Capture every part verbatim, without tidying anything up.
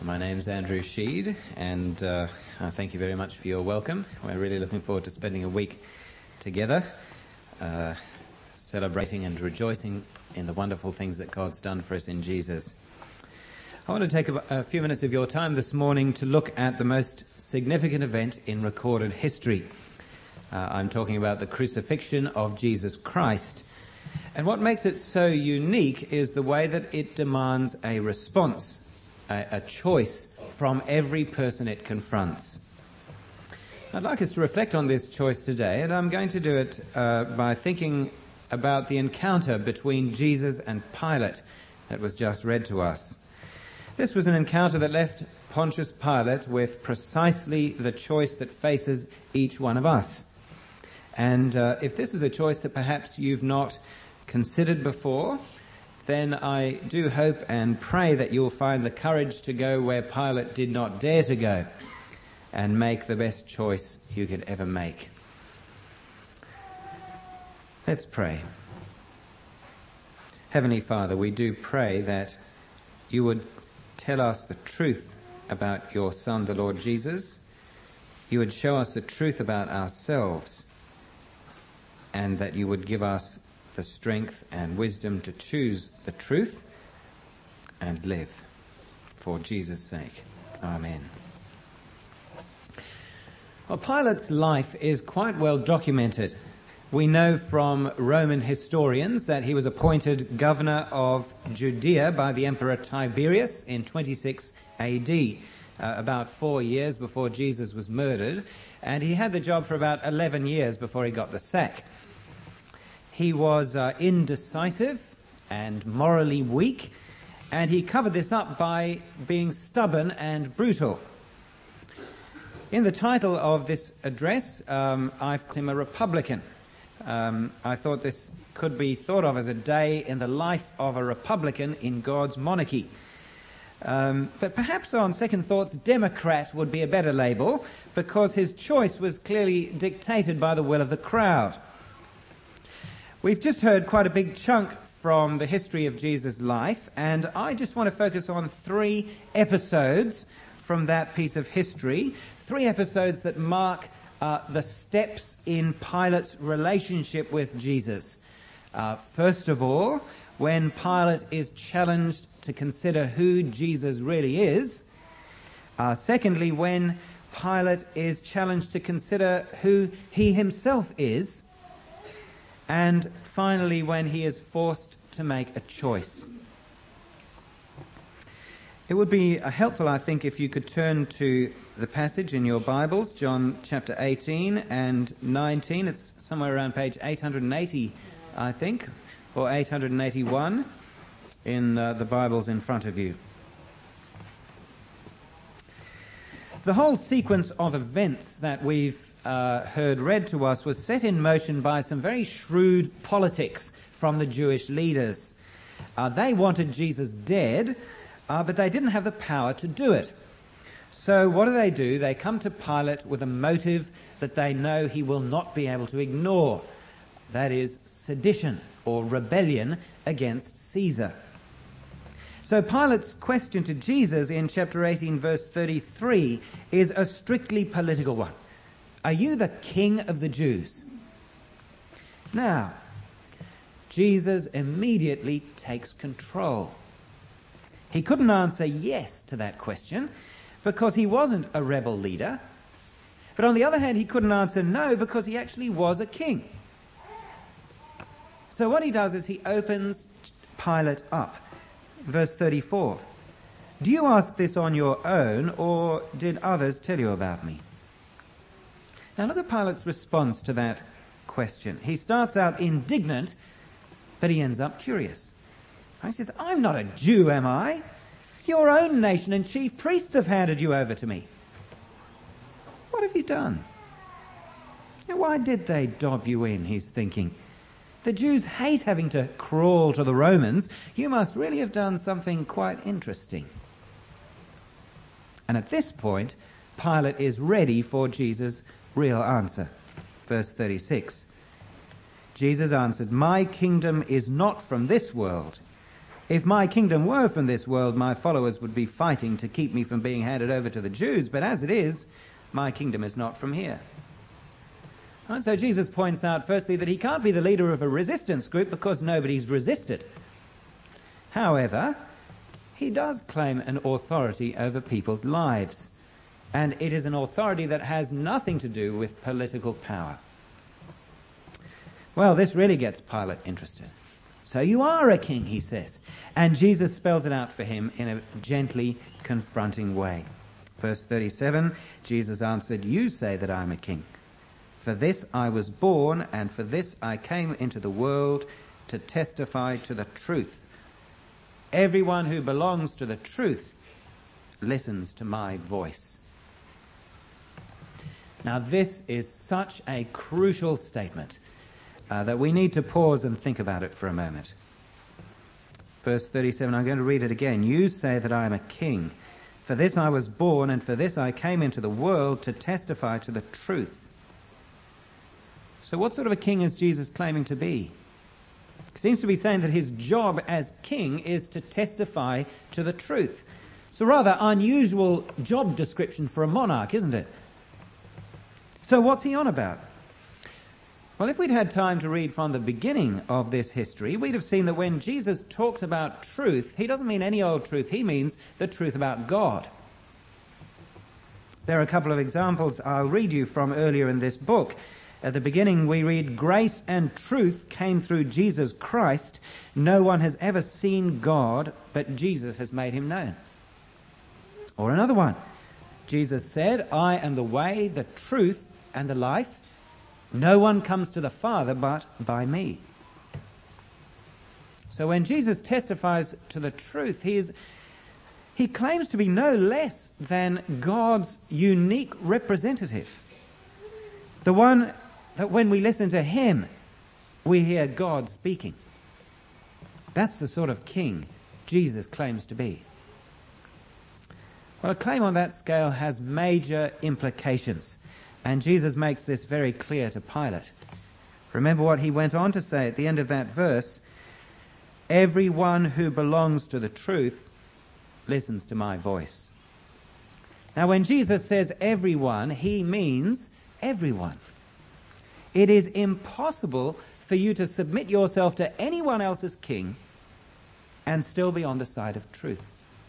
My name's Andrew Sheed, and uh, uh, thank you very much for your welcome. We're really looking forward to spending a week together, uh, celebrating and rejoicing in the wonderful things that God's done for us in Jesus. I want to take a, a few minutes of your time this morning to look at the most significant event in recorded history. Uh, I'm talking about the crucifixion of Jesus Christ. And what makes it so unique is the way that it demands a response, a, a choice from every person it confronts. I'd like us to reflect on this choice today, and I'm going to do it uh, by thinking about the encounter between Jesus and Pilate that was just read to us. This was an encounter that left Pontius Pilate with precisely the choice that faces each one of us. And uh, if this is a choice that perhaps you've not considered before, then I do hope and pray that you'll find the courage to go where Pilate did not dare to go and make the best choice you could ever make. Let's pray. Heavenly Father, we do pray that you would tell us the truth about your Son, the Lord Jesus. You would show us the truth about ourselves, and that you would give us the strength and wisdom to choose the truth and live for Jesus' sake. Amen. Well, Pilate's life is quite well documented. We know from Roman historians that he was appointed governor of Judea by the Emperor Tiberius in twenty-six A D, uh, about four years before Jesus was murdered, and he had the job for about eleven years before he got the sack. He was uh, indecisive and morally weak, and he covered this up by being stubborn and brutal. In the title of this address, um, I've called him a Republican. Um, I thought this could be thought of as a day in the life of a Republican in God's monarchy. Um, but perhaps on second thoughts, Democrat would be a better label, because his choice was clearly dictated by the will of the crowd. We've just heard quite a big chunk from the history of Jesus' life, and I just want to focus on three episodes from that piece of history, three episodes that mark uh, the steps in Pilate's relationship with Jesus. Uh, first of all, when Pilate is challenged to consider who Jesus really is. Uh, secondly, when Pilate is challenged to consider who he himself is. And finally, when he is forced to make a choice. It would be helpful, I think, if you could turn to the passage in your Bibles, John chapter eighteen and nineteen. It's somewhere around page eight hundred eighty, I think, or eight hundred eighty-one in uh, the Bibles in front of you. The whole sequence of events that we've Uh, heard read to us was set in motion by some very shrewd politics from the Jewish leaders. Uh, they wanted Jesus dead, uh, but they didn't have the power to do it. So what do they do? They come to Pilate with a motive that they know he will not be able to ignore. That is sedition or rebellion against Caesar. So Pilate's question to Jesus in chapter eighteen verse thirty-three is a strictly political one. Are you the king of the Jews? Now, Jesus immediately takes control. He couldn't answer yes to that question because he wasn't a rebel leader. But on the other hand, he couldn't answer no because he actually was a king. So what he does is he opens Pilate up. Verse thirty-four. Do you ask this on your own, or did others tell you about me? Now look at Pilate's response to that question. He starts out indignant, but he ends up curious. He says, I'm not a Jew, am I? Your own nation and chief priests have handed you over to me. What have you done? Why did they dob you in, he's thinking. The Jews hate having to crawl to the Romans. You must really have done something quite interesting. And at this point, Pilate is ready for Jesus' real answer. Verse thirty-six. Jesus answered, my kingdom is not from this world. If my kingdom were from this world, my followers would be fighting to keep me from being handed over to the Jews, but as it is, my kingdom is not from here. And so Jesus points out firstly that he can't be the leader of a resistance group because nobody's resisted. However, he does claim an authority over people's lives, and it is an authority that has nothing to do with political power. Well, this really gets Pilate interested. So you are a king, he says. And Jesus spells it out for him in a gently confronting way. Verse thirty-seven, Jesus answered, "You say that I am a king. For this I was born, and for this I came into the world, to testify to the truth. Everyone who belongs to the truth listens to my voice." Now this is such a crucial statement uh, that we need to pause and think about it for a moment. Verse thirty-seven, I'm going to read it again. "You say that I am a king. For this I was born, and for this I came into the world, to testify to the truth." So what sort of a king is Jesus claiming to be? He seems to be saying that his job as king is to testify to the truth. It's a rather unusual job description for a monarch, isn't it? So what's he on about? Well, if we'd had time to read from the beginning of this history, we'd have seen that when Jesus talks about truth, he doesn't mean any old truth. He means the truth about God. There are a couple of examples I'll read you from earlier in this book. At the beginning we read, "Grace and truth came through Jesus Christ. No one has ever seen God, but Jesus has made him known." Or another one. Jesus said, "I am the way, the truth, and the life. No one comes to the Father but by me." So when Jesus testifies to the truth, he is, he claims to be no less than God's unique representative. The one that when we listen to him, we hear God speaking. That's the sort of king Jesus claims to be. Well, a claim on that scale has major implications, and Jesus makes this very clear to Pilate. Remember what he went on to say at the end of that verse, "Everyone who belongs to the truth listens to my voice." Now, when Jesus says everyone, he means everyone. It is impossible for you to submit yourself to anyone else as king and still be on the side of truth.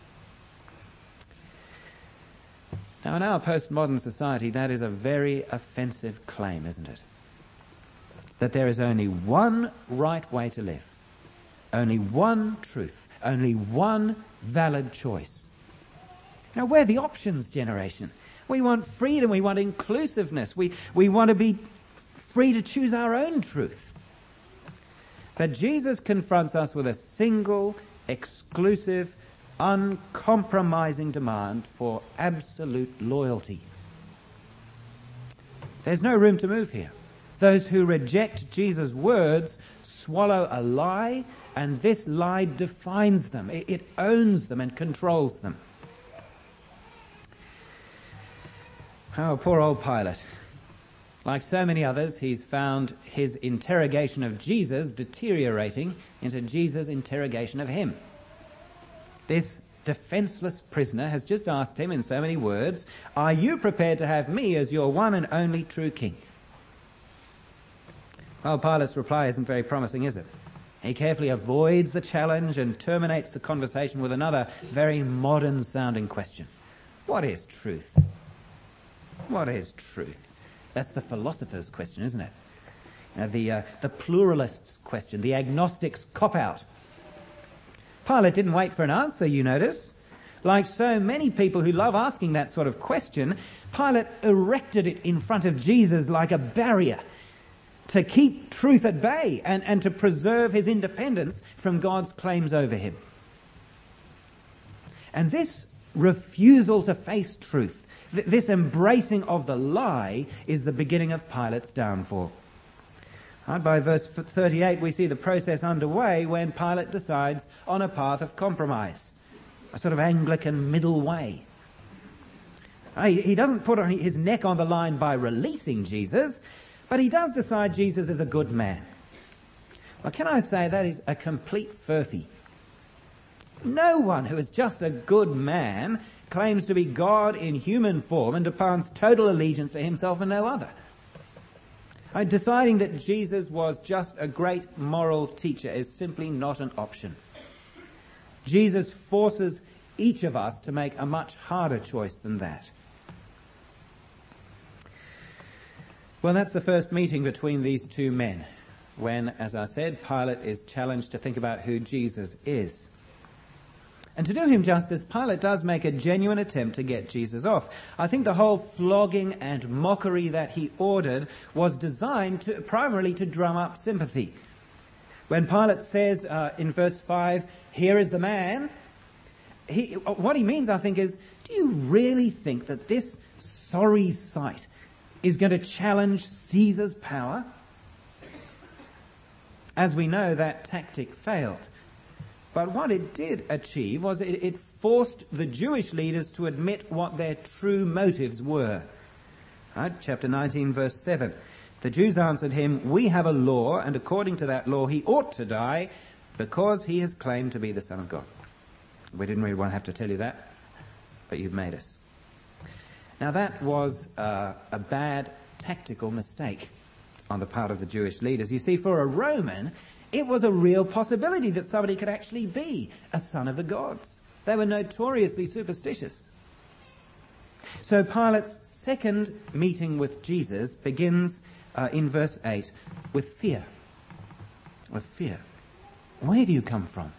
Now, in our postmodern society, that is a very offensive claim, isn't it? That there is only one right way to live, only one truth, only one valid choice. Now, we're the options generation. We want freedom, we want inclusiveness, we, we want to be free to choose our own truth. But Jesus confronts us with a single, exclusive, uncompromising demand for absolute loyalty. There's no room to move here. Those who reject Jesus' words swallow a lie, and this lie defines them. It, it owns them and controls them. Oh, poor old Pilate. Like so many others, he's found his interrogation of Jesus deteriorating into Jesus' interrogation of him. This defenseless prisoner has just asked him in so many words, "Are you prepared to have me as your one and only true king?" Well, Pilate's reply isn't very promising, is it? He carefully avoids the challenge and terminates the conversation with another very modern-sounding question. What is truth? What is truth? That's the philosopher's question, isn't it? You know, the, uh, the pluralist's question, the agnostic's cop-out. Pilate didn't wait for an answer, you notice. Like so many people who love asking that sort of question, Pilate erected it in front of Jesus like a barrier to keep truth at bay and, and to preserve his independence from God's claims over him. And this refusal to face truth, th- this embracing of the lie, is the beginning of Pilate's downfall. Right, by verse thirty-eight, we see the process underway when Pilate decides on a path of compromise, a sort of Anglican middle way. Right, he doesn't put his neck on the line by releasing Jesus, but he does decide Jesus is a good man. Well, can I say that is a complete furphy? No one who is just a good man claims to be God in human form and demands total allegiance to himself and no other. Uh, deciding that Jesus was just a great moral teacher is simply not an option. Jesus forces each of us to make a much harder choice than that. Well, that's the first meeting between these two men, when, as I said, Pilate is challenged to think about who Jesus is. And to do him justice, Pilate does make a genuine attempt to get Jesus off. I think the whole flogging and mockery that he ordered was designed to, primarily to drum up sympathy. When Pilate says uh, in verse five, "Here is the man," he, what he means, I think, is, do you really think that this sorry sight is going to challenge Caesar's power? As we know, that tactic failed. But what it did achieve was it, it forced the Jewish leaders to admit what their true motives were. Right? Chapter nineteen, verse seven. The Jews answered him, "We have a law, and according to that law he ought to die because he has claimed to be the Son of God." We didn't really want to have to tell you that, but you've made us. Now that was uh, a bad tactical mistake on the part of the Jewish leaders. You see, for a Roman, it was a real possibility that somebody could actually be a son of the gods. They were notoriously superstitious. So Pilate's second meeting with Jesus begins uh, in verse eight with fear. With fear. Where do you come from?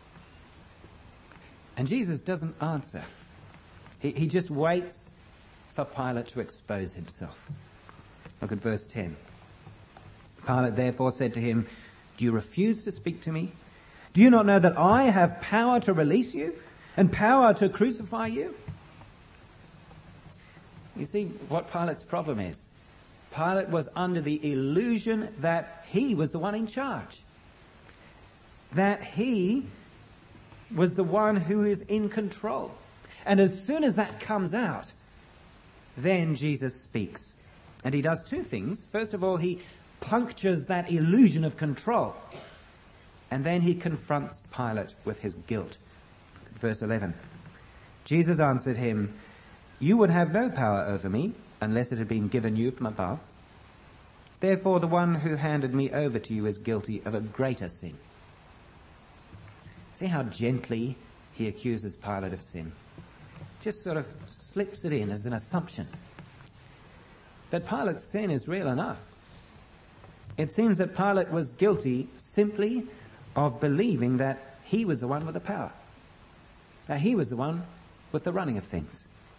And Jesus doesn't answer. He, he just waits for Pilate to expose himself. Look at verse ten. Pilate therefore said to him, "Do you refuse to speak to me? Do you not know that I have power to release you and power to crucify you?" You see what Pilate's problem is. Pilate was under the illusion that he was the one in charge. That he was the one who is in control. And as soon as that comes out, then Jesus speaks. And he does two things. First of all, he punctures that illusion of control. And then he confronts Pilate with his guilt. Verse eleven. Jesus answered him, "You would have no power over me unless it had been given you from above. Therefore the one who handed me over to you is guilty of a greater sin." See how gently he accuses Pilate of sin. Just sort of slips it in as an assumption. But Pilate's sin is real enough. It seems that Pilate was guilty simply of believing that he was the one with the power. That he was the one with the running of things.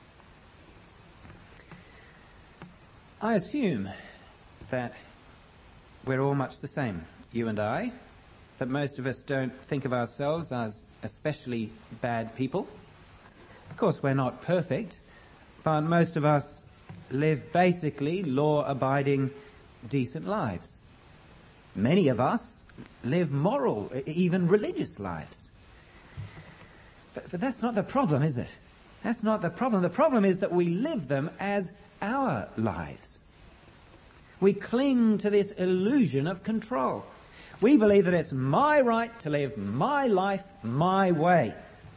I assume that we're all much the same, you and I, that most of us don't think of ourselves as especially bad people. Of course, we're not perfect, but most of us live basically law-abiding, decent lives. Many of us live moral, even religious lives. But, but that's not the problem, is it? That's not the problem. The problem is that we live them as our lives. We cling to this illusion of control. We believe that it's my right to live my life my way.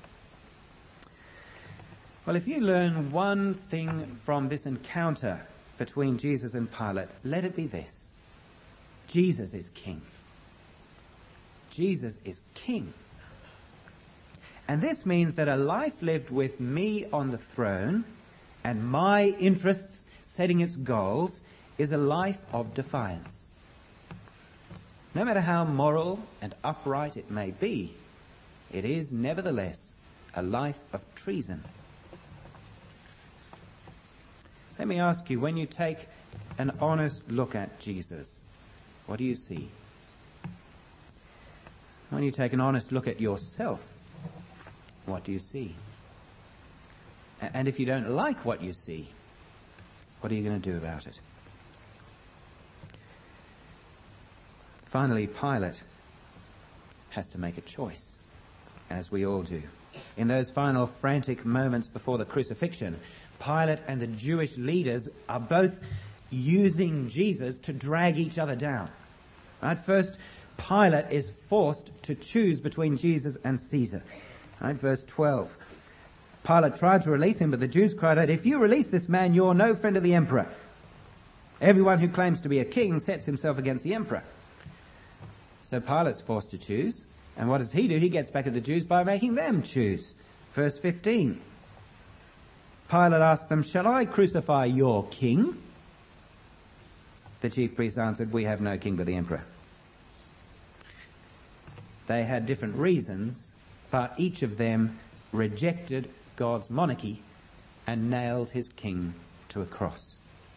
Well, if you learn one thing from this encounter between Jesus and Pilate, let it be this. Jesus is king. Jesus is king. And this means that a life lived with me on the throne and my interests setting its goals is a life of defiance. No matter how moral and upright it may be, it is nevertheless a life of treason. Let me ask you, when you take an honest look at Jesus, what do you see? When you take an honest look at yourself, what do you see? And if you don't like what you see, what are you going to do about it? Finally, Pilate has to make a choice, as we all do. In those final frantic moments before the crucifixion, Pilate and the Jewish leaders are both using Jesus to drag each other down. Right? First, Pilate is forced to choose between Jesus and Caesar. Right, verse twelve. Pilate tried to release him, but the Jews cried out, "If you release this man, you're no friend of the emperor. Everyone who claims to be a king sets himself against the emperor." So Pilate's forced to choose. And what does he do? He gets back at the Jews by making them choose. Verse fifteen. Pilate asked them, "Shall I crucify your king?" The chief priests answered, "We have no king but the emperor." They had different reasons, but each of them rejected God's monarchy and nailed his king to a cross.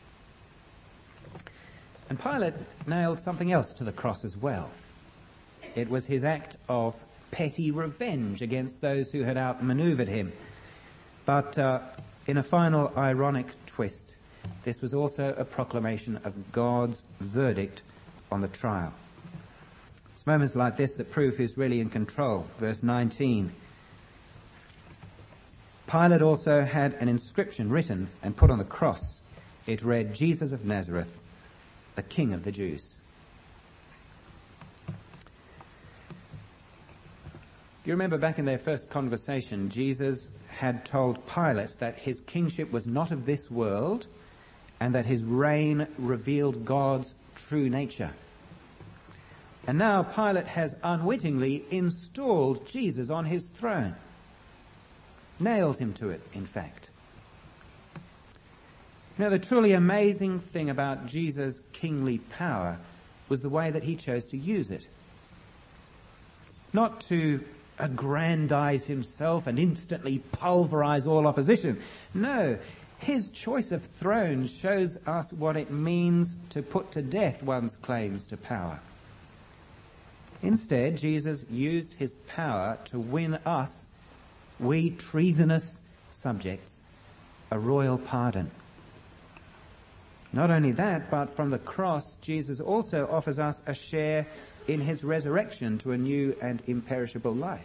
And Pilate nailed something else to the cross as well. It was his act of petty revenge against those who had outmaneuvered him. But uh, in a final ironic twist, this was also a proclamation of God's verdict on the trial. It's moments like this that prove who's really in control. Verse nineteen. Pilate also had an inscription written and put on the cross. It read, "Jesus of Nazareth, the King of the Jews." Do you remember back in their first conversation, Jesus had told Pilate that his kingship was not of this world and that his reign revealed God's true nature. And now Pilate has unwittingly installed Jesus on his throne. Nailed him to it, in fact. You know, the truly amazing thing about Jesus' kingly power was the way that he chose to use it. Not to aggrandize himself and instantly pulverize all opposition. No, his choice of throne shows us what it means to put to death one's claims to power. Instead, Jesus used his power to win us, we treasonous subjects, a royal pardon. Not only that, but from the cross, Jesus also offers us a share in his resurrection to a new and imperishable life.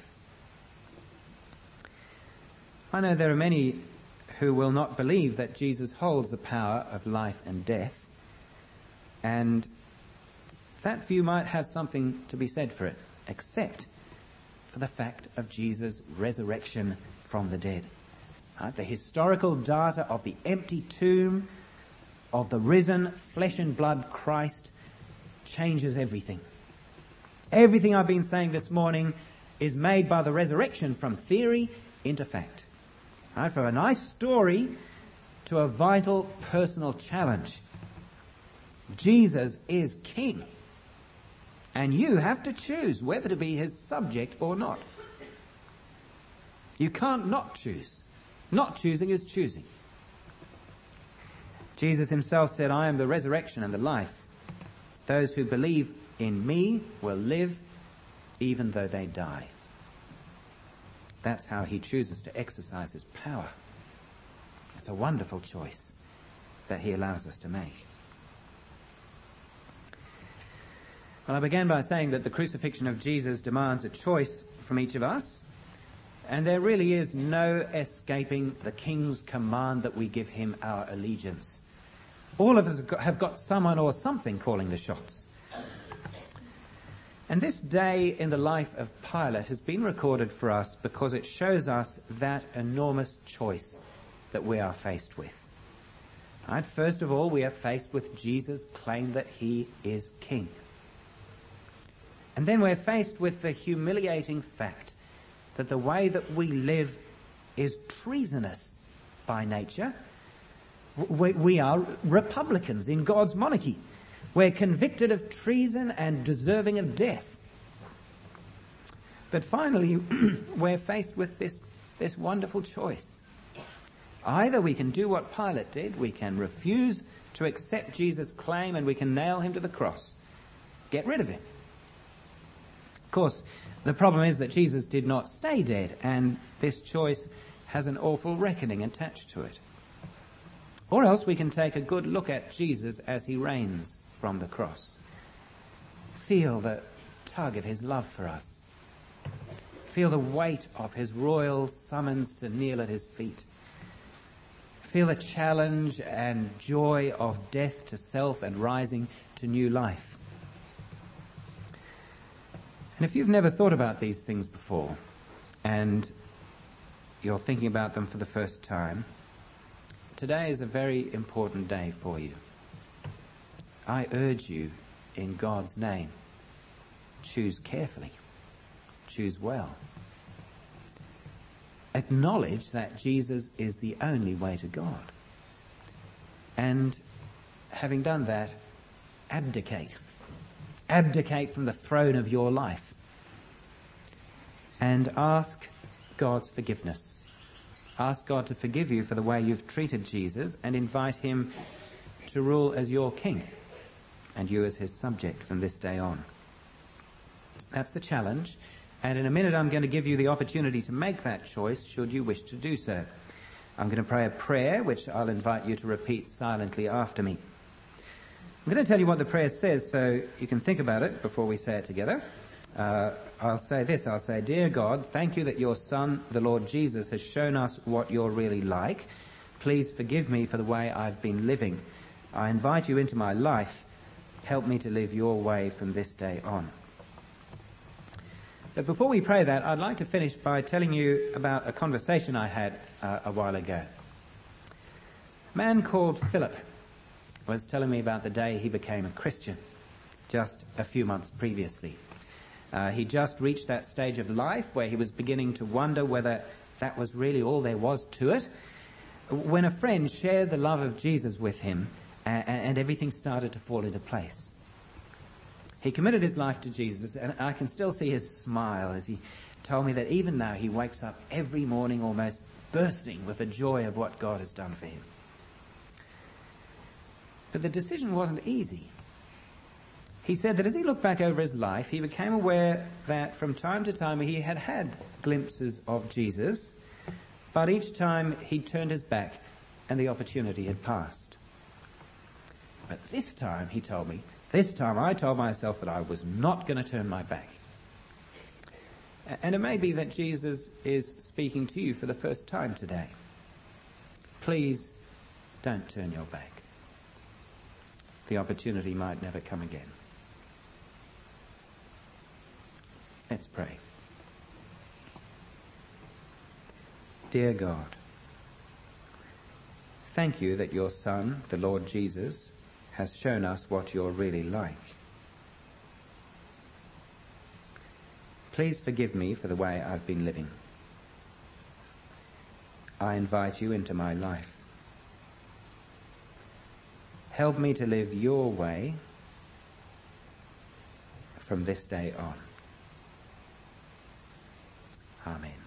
I know there are many who will not believe that Jesus holds the power of life and death, and that view might have something to be said for it, except for the fact of Jesus' resurrection from the dead. Right? The historical data of the empty tomb, of the risen flesh and blood Christ, changes everything. Everything I've been saying this morning is made by the resurrection from theory into fact. Right? From a nice story to a vital personal challenge. Jesus is king. And you have to choose whether to be his subject or not. You can't not choose. Not choosing is choosing. Jesus himself said, "I am the resurrection and the life. Those who believe in me will live even though they die." That's how he chooses to exercise his power. It's a wonderful choice that he allows us to make. Well, I began by saying that the crucifixion of Jesus demands a choice from each of us, and there really is no escaping the King's command that we give him our allegiance. All of us have got someone or something calling the shots. And this day in the life of Pilate has been recorded for us because it shows us that enormous choice that we are faced with. Right? First of all, we are faced with Jesus' claim that he is king. And then we're faced with the humiliating fact that the way that we live is treasonous by nature. We, we are republicans in God's monarchy. We're convicted of treason and deserving of death. But finally, we're faced with this, this wonderful choice. Either we can do what Pilate did, we can refuse to accept Jesus' claim and we can nail him to the cross. Get rid of him. Of course, the problem is that Jesus did not stay dead, and this choice has an awful reckoning attached to it. Or else we can take a good look at Jesus as he reigns from the cross. Feel the tug of his love for us. Feel the weight of his royal summons to kneel at his feet. Feel the challenge and joy of death to self and rising to new life. And if you've never thought about these things before, and you're thinking about them for the first time, today is a very important day for you. I urge you, in God's name, choose carefully, choose well. Acknowledge that Jesus is the only way to God. And having done that, abdicate. Abdicate from the throne of your life. And ask God's forgiveness. Ask God to forgive you for the way you've treated Jesus and invite him to rule as your king and you as his subject from this day on. That's the challenge. And in a minute I'm going to give you the opportunity to make that choice should you wish to do so. I'm going to pray a prayer which I'll invite you to repeat silently after me. I'm going to tell you what the prayer says so you can think about it before we say it together. Uh, I'll say this, I'll say, Dear God, thank you that your Son, the Lord Jesus, has shown us what you're really like. Please forgive me for the way I've been living. I invite you into my life. Help me to live your way from this day on. But before we pray that, I'd like to finish by telling you about a conversation I had uh, a while ago. A man called Philip was telling me about the day he became a Christian, just a few months previously. Uh, he just reached that stage of life where he was beginning to wonder whether that was really all there was to it, when a friend shared the love of Jesus with him and, and everything started to fall into place. He committed his life to Jesus, and I can still see his smile as he told me that even now he wakes up every morning almost bursting with the joy of what God has done for him. But the decision wasn't easy. He said that as he looked back over his life, he became aware that from time to time he had had glimpses of Jesus, but each time he turned his back and the opportunity had passed. But this time, he told me, this time I told myself that I was not going to turn my back. And it may be that Jesus is speaking to you for the first time today. Please don't turn your back. The opportunity might never come again. Let's pray. Dear God, thank you that your Son, the Lord Jesus, has shown us what you're really like. Please forgive me for the way I've been living. I invite you into my life. Help me to live your way from this day on. Amen.